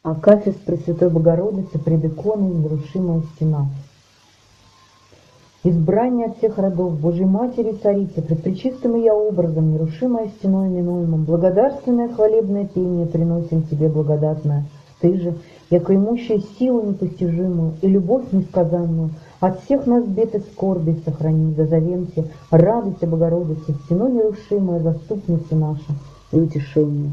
Акафист Пресвятой Богородицы пред иконой нерушимая стена. Избрание от всех родов, Божьей Матери и Царицы, пред пречистым я образом, нерушимая стеной именуемым, благодарственное хвалебное пение приносим Тебе благодатное. Ты же, яко имущая силу непостижимую и любовь несказанную, от всех нас бед и скорби сохрани, дозовемся, радуйся, Богородица, стеной нерушимая, заступница наша и утешение.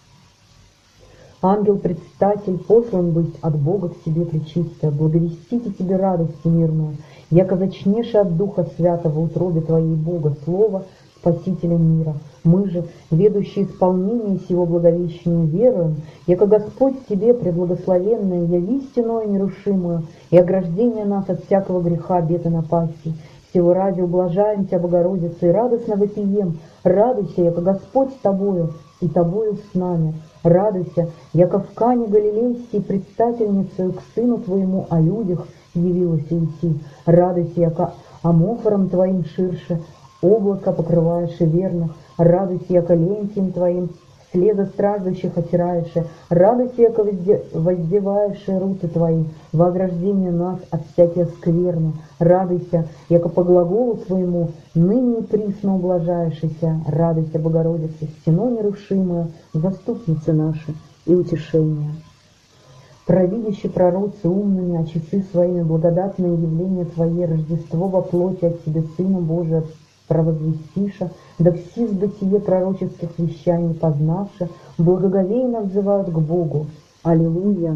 Ангел-предстатель послан быть от Бога к себе пречистая, благовестите тебе радость всемирную, яко зачнешь от Духа Святого утробе Твоей Бога Слова, Спасителя мира. Мы же, ведущие исполнение сего благовещения, веруем, яко Господь Тебе, преблагословенное, яви стеной нерушимую, и ограждение нас от всякого греха, обета напасти. Всего ради ублажаем Тебя, Богородица, и радостно вопием. Радуйся, яко Господь с Тобою, и Тобою с нами. Радуйся, яко в Кане Галилейской предстательницею к Сыну Твоему о людях явилась идти. Радуйся, яко амофором Твоим ширше облако покрываешь и верных. Радуйся, яко лентием Твоим следа страждущих отираешь. Радуйся, яко воздеваешь руты Твои во ограждение нас от всякой скверны. Радуйся, яко по глаголу Твоему ныне и присно ублажаешься. Радуйся, Богородица, стеной нерушимая, заступница наша и утешение. Провидящие пророцы умными, а часы своими благодатные явления Твои, Рождество во плоти от Тебе, Сына Божия, провозвестиша, да все с бытие пророческих вещаний познавши, благоговейно взывают к Богу. Аллилуйя!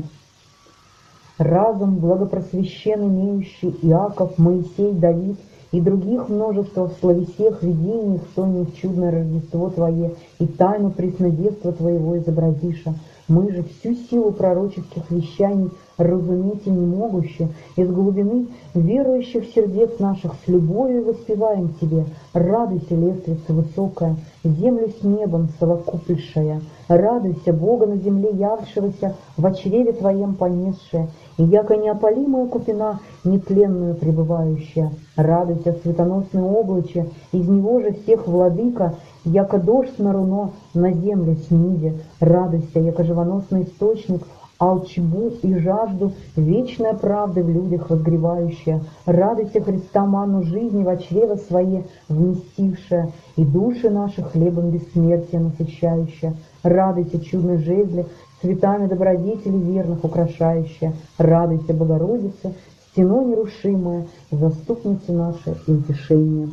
Разум благопросвящен имеющий Иаков, Моисей, Давид и других множество в словесех видениях сонних чудное Рождество Твое и тайну преснодевства Твоего изобразиша. Мы же всю силу пророческих вещаний разуметь и не могущие, из глубины верующих сердец наших с любовью воспеваем Тебе. Радуйся, лествица высокая, землю с небом совокупившая. Радуйся, Бога на земле явшегося, во чреве Твоем понесшая, и яко неопалимая купина, нетленную пребывающая. Радуйся, светоносное облаче, из него же всех владыка, яко дождь на руно на землю сниде. Радуйся, яко живоносный источник, алчбу и жажду, вечная правда в людях возгревающая. Радуйся, Христа ману жизни во чрево свое вместившая, и души наши хлебом бессмертия насыщающая. Радуйся, чудный жезле, цветами добродетели верных украшающая. Радуйся, Богородица, стеной нерушимая, заступница наша и утешение.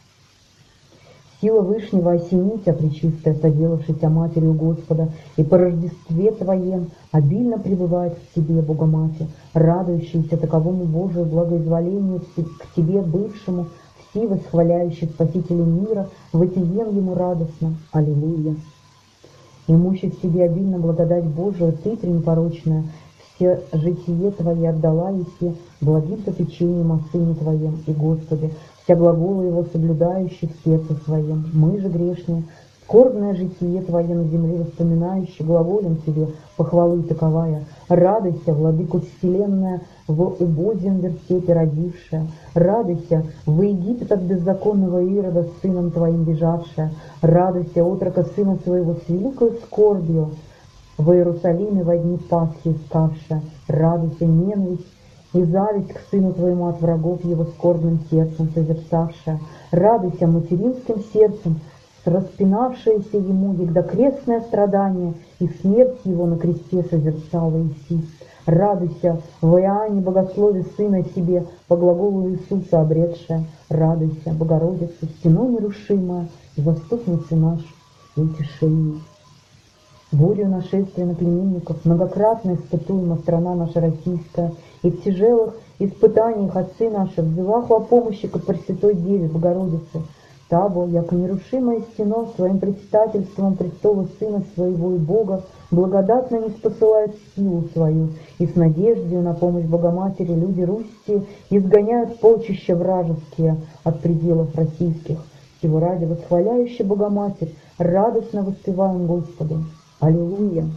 Сила Вышнего осени Тебя, пречистая, соделавшися Матерью Господа, и по Рождестве Твоем обильно пребывает в Тебе, Богоматерь, радующийся таковому Божию благоизволению к Тебе, бывшему, все восхваляющий Спасителя мира, вопием Ему радостно. Аллилуйя! Имущий в себе обильно благодать Божию, Ты, пренепорочная, все житие Твое отдала еси благим попечением о Сыне Твоем и Господе, вся глаголы Его соблюдающие в сердце Своем. Мы же грешные, скорбное житие Твое на земле воспоминающие, глаголем Тебе похвалы таковая. Радуйся, владыку вселенная, в убозьем вертепе родившая. Радуйся, в Египет от беззаконного Ирода с Сыном Твоим бежавшая. Радуйся, отрока Сына Своего с великой скорбью, в Иерусалиме во дни Пасхи искавшая. Радуйся, ненависть и зависть к Сыну Твоему от врагов Его скорбным сердцем созерцавшая. Радуйся, материнским сердцем, распинавшееся Ему, егда крестное страдание и смерть Его на кресте созерцала Иси. Радуйся, в Иоанне богослове Сына себе, по глаголу Иисуса обретшая. Радуйся, Богородица, стеной нерушимая, заступница наша и утешение. Бурю нашествия на племенников многократно испытуема страна наша российская, и в тяжелых испытаниях отцы наши взываху о помощи к Пресвятой Деве Богородице. Табо, яко нерушимая стена, своим предстательством престола Сына Своего и Бога, благодатно не спосылает силу свою, и с надеждою на помощь Богоматери люди Руси изгоняют полчища вражеские от пределов российских. Всего ради восхваляющий Богоматерь, радостно воспеваем Господу. Аллилуйя!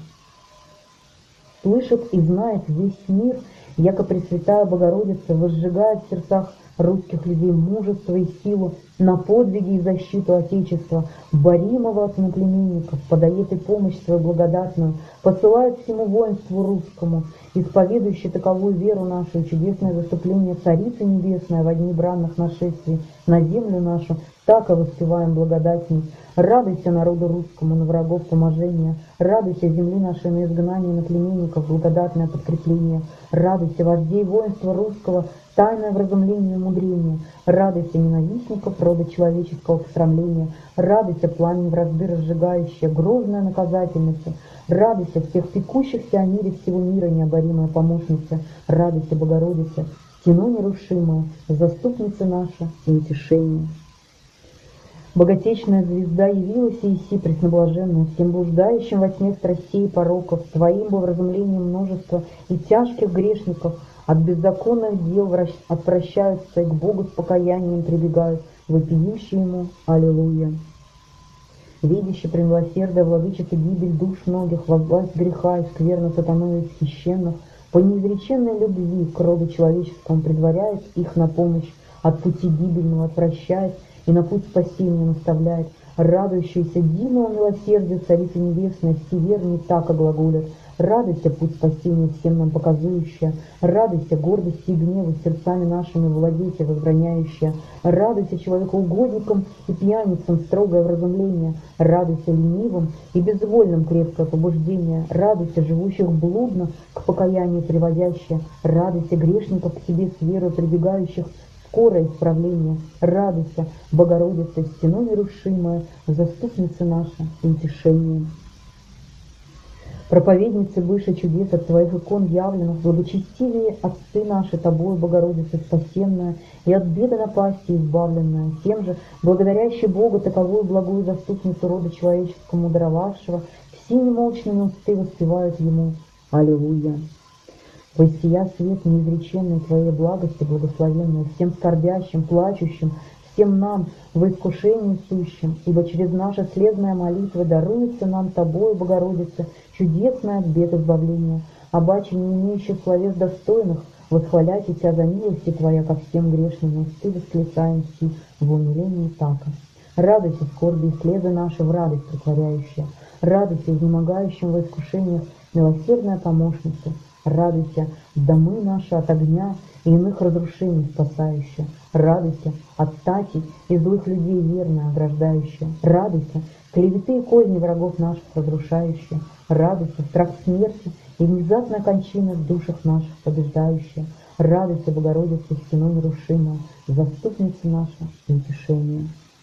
Слышит и знает весь мир, яко Пресвятая Богородица возжигает в сердцах русских людей мужество и силу на подвиги и защиту Отечества, боримого от наплеменников, подает и помощь свою благодатную, посылает всему воинству русскому, исповедующий таковую веру нашу и чудесное заступление Царицы Небесной во дни бранных нашествий на землю нашу, так и воспеваем благодатней. Радуйся народу русскому на врагов поможения, радуйся земли нашей на изгнание наплеменников, благодатное подкрепление, радуйся вождей воинства русского, тайное вразумление и мудрение, радуйся ненавистников рода человеческого посрамления, радуйся пламень вражды разжигающая, грозная наказательница, радуйся всех пекущихся о мире всего мира необоримая помощница, радуйся Богородица, стеной нерушимая, заступница наша и утешение. Боготечная звезда явилась Ииси пресноблаженная, всем блуждающим во тьме страстей и пороков, Твоим бы вразумлением множества и тяжких грешников от беззаконных дел отвращаются и к Богу с покаянием прибегают, вопиющие Ему Аллилуйя. Видящий премилосердие владычица гибель душ многих, во власть греха и скверно сатаною исхищенных, по неизреченной любви к роду человеческому предваряет их на помощь, от пути гибельного отвращает, и на путь спасения наставляет, радующиеся дивному милосердию Царицы Небесной, все верные так оглаголят. Радуйся, путь спасения всем нам показующая, радуйся, гордости и гневу сердцами нашими владейте возбраняющая, радуйся человекоугодникам и пьяницам строгое вразумление, радуйся ленивым и безвольным крепкое побуждение, радуйся живущих блудно к покаянию приводящее, радуйся грешников к себе с верой прибегающих, скорое исправление, радуйся, Богородица, стеной нерушимая, заступница наша и утешение. Проповедницы выше чудес от Твоих икон явленных, благочестивее отцы наши Тобою, Богородица, спасенная, и от беды напасти избавленная, тем же, благодарящий Бога таковую благую заступницу рода человеческому даровавшего, все немолчными усты воспевают Ему. Аллилуйя! Воссия свет неизреченной Твоей благости благословенной, всем скорбящим, плачущим, всем нам во искушении сущим, ибо через наши слезная молитва даруется нам Тобою, Богородица, чудесное от бед избавление, обаче не имеющий словес достойных, восхвалять и Тебя за милости Твоя ко всем грешным, усты восклицаем си в умилении така. Радуйся, скорби и слезы наши в радость претворяющая, радуйся изнемогающим во искушениях, милосердная помощница, радуйся, домы наши от огня и иных разрушений спасающая, радуйся, от стати и злых людей верно ограждающая, радуйся, клеветы и козни врагов наших разрушающая, радуйся, страх смерти и внезапная кончина в душах наших побеждающая, радуйся, Богородица, стеной нерушимая, заступница наша и утешение.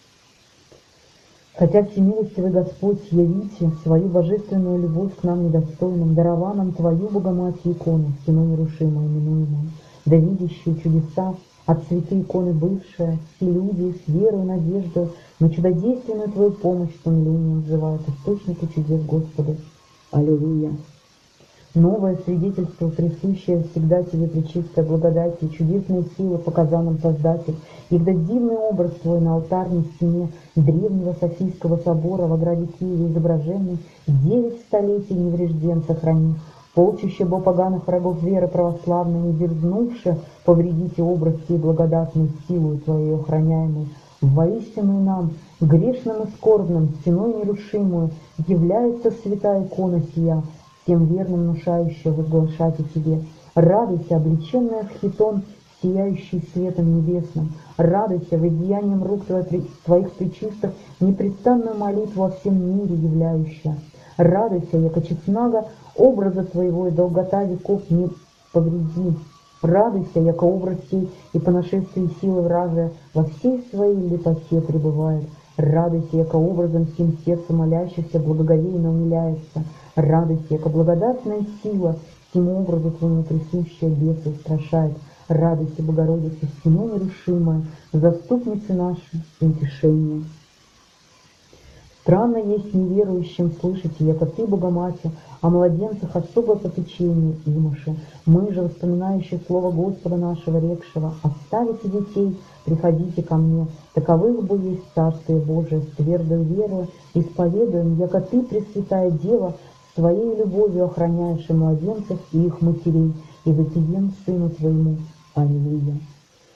Хотя всемилостивый Господь, явите свою божественную любовь к нам недостойным, дарова нам Твою Богоматерь икону, стеной нерушимую именуемую, да видящие чудеса от святой иконы бывшая, все люди с верой и надеждой на чудодейственную Твою помощь с умилением взывают источнику чудес Господу. Аллилуйя! Новое свидетельство, присущее всегда Тебе пречистая благодать и чудесные силы показал нам Создатель, и когда дивный образ Твой на алтарной стене древнего Софийского собора в ограде Киева изображенный 9 столетий неврежден сохрани, полчище бо поганых врагов веры православной, не дерзнувши повредите образ сей благодатной силою Твоей охраняемой, воистину нам, грешным и скорбным, стеной нерушимую, является святая икона сия, тем верным внушающая возглашать о Тебе. Радуйся, облеченная в хитон, сияющий светом небесным. Радуйся, воздеянием рук Твоих пречистых, непрестанную молитву о всем мире являющая. Радуйся, яко честнага образа Твоего и долгота веков не повреди. Радуйся, яко образ сей и по нашествии силы вражия во всей своей лепоте пребывает. Радуйся, яко образом сим сердце молящихся благоговейно умиляется. Радуйся, яко благодатная сила всему образу Твоему присущая беса устрашает. Радуйся, Богородица, стеной нерушимая, заступница наша и утешение. Странно есть неверующим слышать, яко Ты, Богоматерь, о младенцах особое попечение имаши. Мы же, воспоминающие слово Господа нашего рекшего, оставите детей, приходите ко мне, таковых бы есть Царствие Божие, с твердой верою исповедуем, яко Ты, Пресвятая Дева, Своей любовью охраняешь и младенцев, и их матерей, и вопием Сыну Твоему. Аллилуйя!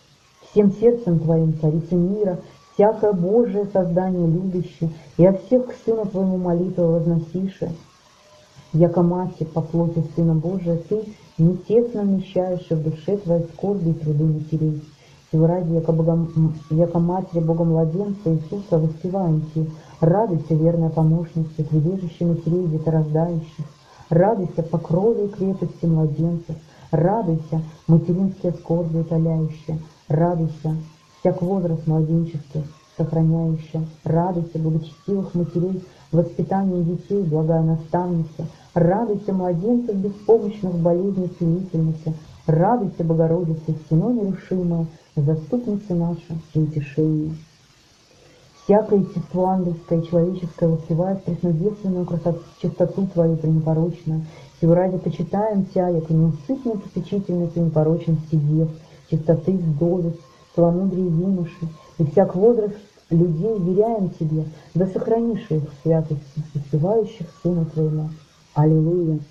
всем сердцем Твоим, Царица мира, всякое Божие создание любящее, и о всех к Сыну Твоему молитву возносише, яко Матерь по плоти Сына Божия, Ты не тесно вмещаешь в душе Твоей скорби и труды матерей. Сего ради, яко Матери Бога-младенца Иисуса воспеваем Ти, радуйся, верная помощница, прибежище матерей деторождающих, радуйся покрове и крепости младенцев, радуйся, материнские скорби утоляющие, радуйся, всяк возраст младенчества сохраняющая, радуйся, благочестивых матерей, воспитание детей, благая наставница, радуйся, младенцев беспомощных болезней целительница, радуйся, Богородица, стеной нерушимая, заступница наша и утешение. Всякое естество ангельское и человеческое воспевает преснодевственную красоту, чистоту Твою пренепорочную. Сего ради почитаем Тя, яко неусыпную попечительницу непорочности дев, чистоты вдовиц, целомудрие юноши, и всяк возраст людей веряем Тебе, да сохранишь их в святости, воспевающих Сыну Твоему. Аллилуйя!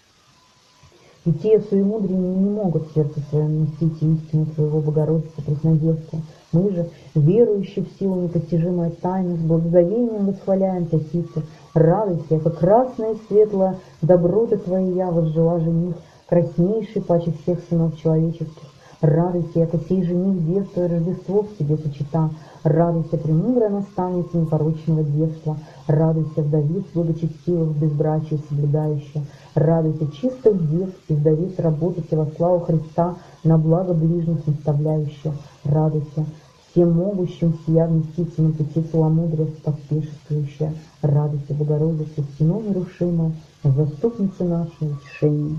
И те суемудренные не могут в сердце своем носить истину Твоего, Богородица Преснодевства. Мы же, верующие в силу непостижимой тайны, с благоговением восхваляем Тя, радуйся, яко красная и светлая доброта Твоя возжила жених, краснейший паче всех сынов человеческих. Радуйся, яко сей жених детство и Рождество в себе почита. Радуйся, премудрая наставница непорочного детства. Радуйся, вдовиц благочестивых, безбрачие соблюдающая. Радуйся, чистых дев и вдовиц работайте во славу Христа, на благо ближних наставляющая. Радуйся, всем могущим сия вместиться на пути целомудрия поспешествующая. Радуйся, Богородица, стеной нерушимая, заступница наша, утешение.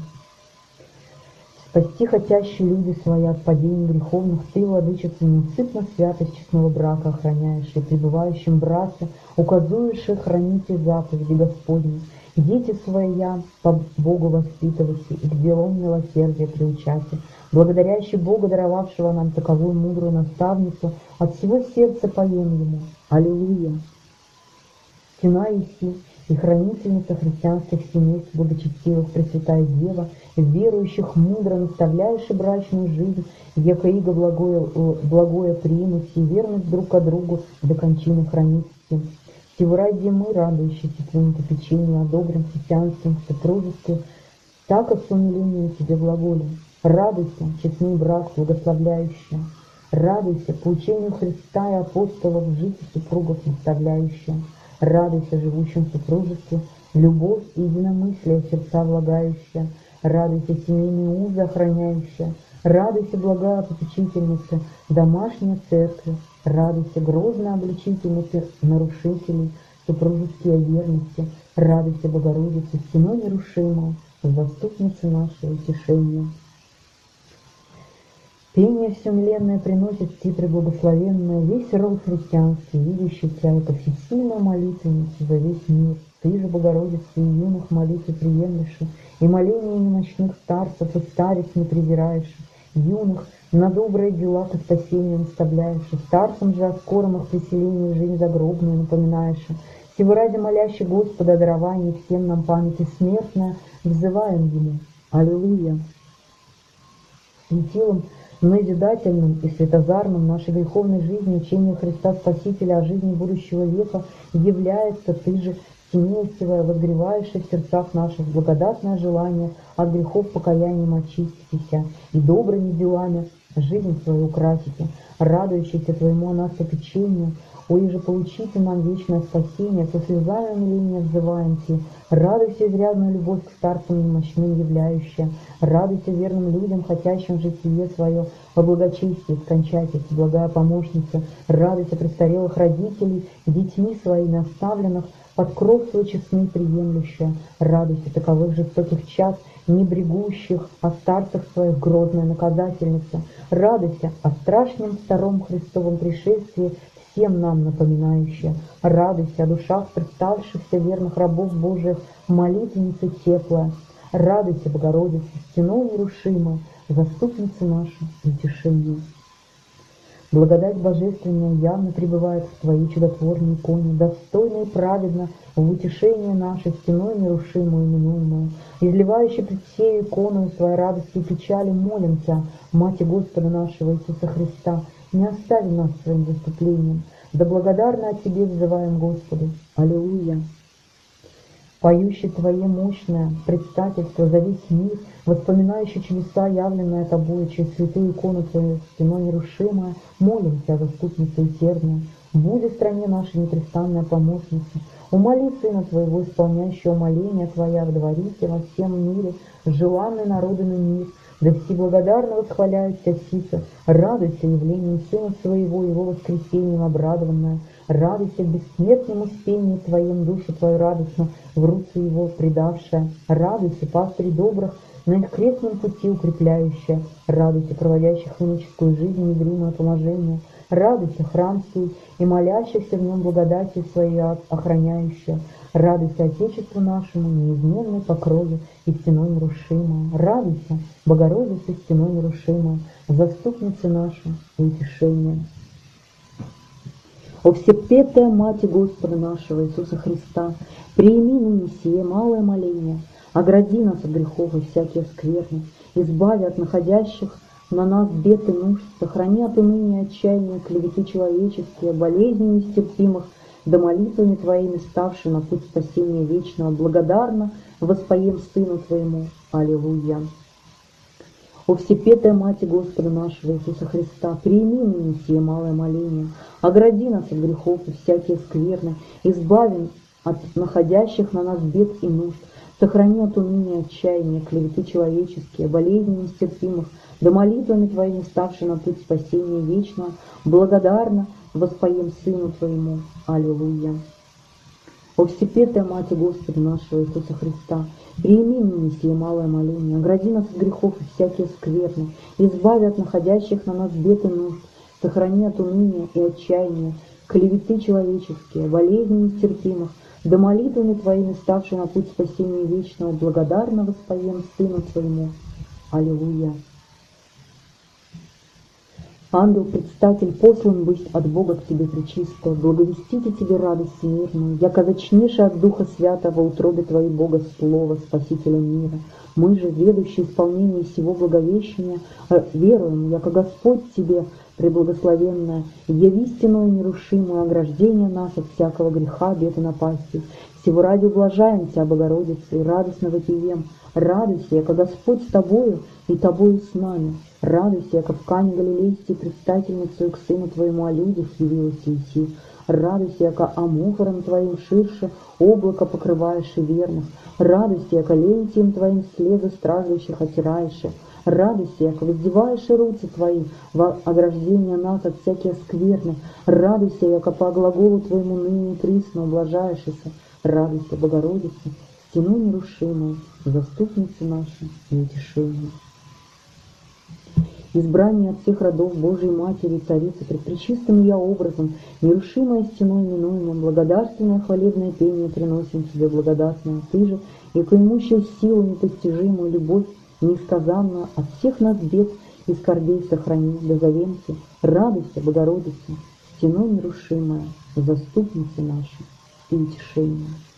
Спасти хотящие люди свои от падений греховных, Ты, Владычица, неусыпно святость честного брака охраняешь, и пребывающим братья указуешь и храните заповеди Господни. Дети своя по Богу воспитывайте, и к делам милосердия приучайте, благодарящий Бога, даровавшего нам таковую мудрую наставницу, от всего сердца поем Ему. Аллилуйя! Стена Иси и хранительница христианских семейств благочестивых, Пресвятая Дева, верующих мудро наставляешь и брачную жизнь, яко иго благое примут, и верность друг к другу до кончины хранитесь. Сего ради мы, радующиеся Твоему попечению, одобрим христианским супружеству, так от с умилением Тебе глаголем. Радуйся, честный брак благословляющий, радуйся, по учению Христа и апостолов жить супругов наставляющая. Радуйся, живущим в супружестве, любовь и единомыслие сердца влагающая. Радуйся, семейные узы охраняющая. Радуйся, благая попечительница, домашняя церковь. Радуйся, грозная обличительница нарушителей супружеские верности. Радуйся, Богородица, стеной нерушимая, заступница нашего утешения. Пение всемленное приносит Ти, преблагословенное, весь род христианский, видящий Тя, яко всесильную молитвенницу за весь мир. Ты же, Богородица, и юных молитвы приемлешь, и моления немощных старцев, и старец не презираешь, юных на добрые дела ко спасению наставляешь, старцам же о скором их преселении в жизнь загробную напоминаешь. Сего ради молящий Господа дарование всем нам памяти смертная, взываем Ему. Аллилуйя! Светилом назидательным и светозарным нашей греховной жизни учение Христа Спасителя о жизни будущего века является. Ты же, семействуя, возгреваешь в сердцах наших благодатное желание от грехов покаянием очиститеся и добрыми делами жизнь свою украсите, радующийся Твоему о нас попечению. Ой же получите нам вечное спасение, со слезами умиления взываем Ти. Радуйся, изрядную любовь к старцам немощным являющая. Радуйся верным людям, хотящим житие свое во благочестии скончайтесь, благая помощница. Радуйся престарелых родителей, детьми своими оставленных, под кров свой честный приемлющая. Радуйся таковых жестоких час, не брегущих о старцах своих грозная наказательница. Радуйся о страшном втором Христовом пришествии, всем нам напоминающая. Радуйся о душах представшихся верных рабов Божиих, молитвенница теплая. Радуйся, Богородица, стеной нерушимая, заступница наша, утешение. Благодать божественная явно пребывает в Твоей чудотворной иконе, достойно и праведно в утешение наше, стеной нерушимую именуемую. Изливающий пред сею икону своей радости и печали, молим Тя, Мати Господа нашего Иисуса Христа, не остави нас своим заступлением. Да благодарно о Тебе взываем Господу. Аллилуйя! Поющий Твое мощное предстательство за весь мир, воспоминающий чудеса, явленные Тобою через святую икону Твою, стеной нерушимая, молим Тебя, заступница усердная, будь в стране нашей непрестанная помощница, умоли Сына Твоего, исполняющего моления Твоя, вдворите во всем мире, желанный народами мир, да всеблагодарно восхваляют Тебя сица, радуйся явлению Сына Своего, Его воскресением обрадованная, радуйся бессмертному спению Твоим, душу Твою радостно в руцы Его предавшая, радуйся, пастырь добрых, на их крестном пути укрепляющая, радуйся, проводящих иноческую жизнь незримое поможение, радуйся, храм сей, и молящихся в нем благодатью Своей охраняющая, радуйся Отечеству нашему, неизменной покрове и стеной нерушимая, радуйся, Богородица, стеной нерушимая, заступница наша и утешение. О всепетая Мать Господа нашего Иисуса Христа, приими ныне сие малое моление, огради нас от грехов и всякие скверны, избави от находящих на нас бед и нужд, сохрани от уныния, отчаяния, клеветы человеческие, болезней нестерпимых, да молитвами Твоими ставши на путь спасения вечного, благодарно воспоем Сыну Твоему. Аллилуйя! О всепетая Мать Господа нашего Иисуса Христа, прими ныне сие малое моление, огради нас от грехов и всякие скверны, избави от находящих на нас бед и нужд, сохрани от уныния, отчаяния, клеветы человеческие, болезней нестерпимых, да молитвами Твоими ставши на путь спасения вечного, благодарно воспоем Сыну Твоему. Аллилуйя! О всепетая Мать Господа нашего Иисуса Христа, прими ныне сие малое моление, огради нас от грехов и всякие скверны, избави от находящих на нас бед и нужд, сохрани от уныния и отчаяния, клеветы человеческие, болезни нестерпимых, да молитвами Твоими ставши на путь спасения вечного, благодарно воспоем Сыну Твоему. Аллилуйя! Ангел-предстатель послан быть от Бога к Тебе пречисто, благовестите Тебе радость всемирную, яко зачнеше от Духа Святого утробе Твоей Бога Слово, Спасителя мира. Мы же, ведущие исполнение сего благовещения, веруем, яко Господь Тебе, преблагословенное, яви стеной нерушимую ограждение нас от всякого греха, бед и напасти. Всего ради ублажаем Тебя, Богородица, и радостно вопием. Радуйся, яко Господь с Тобою и Тобою с нами. Радуйся, яко в Кане Галилейской предстательницу к Сыну Твоему о людях явилась Иси. Радуйся, яко амофором Твоим ширше облако покрываешь и верных. Радуйся, яко лентием Твоим слезы страждущих отираешь. Радуйся, яко воздеваешь руцы Твои во ограждение нас от всякие скверны. Радуйся, яко по глаголу Твоему ныне и присно ублажаешься. Радуйся, Богородица, стену нерушимую, заступница наша и утешение. Избрание от всех родов Божией Матери и Царицы, пред пречистым я образом, нерушимая стеной минуемым, благодарственное хвалебное пение приносим Тебе благодатное. Ты же, яко имущая силу непостижимую, любовь несказанную, от всех нас бед и скорбей сохрани, да зовемся. Радуйся, Богородица, стеной нерушимая, заступница наша и утешение.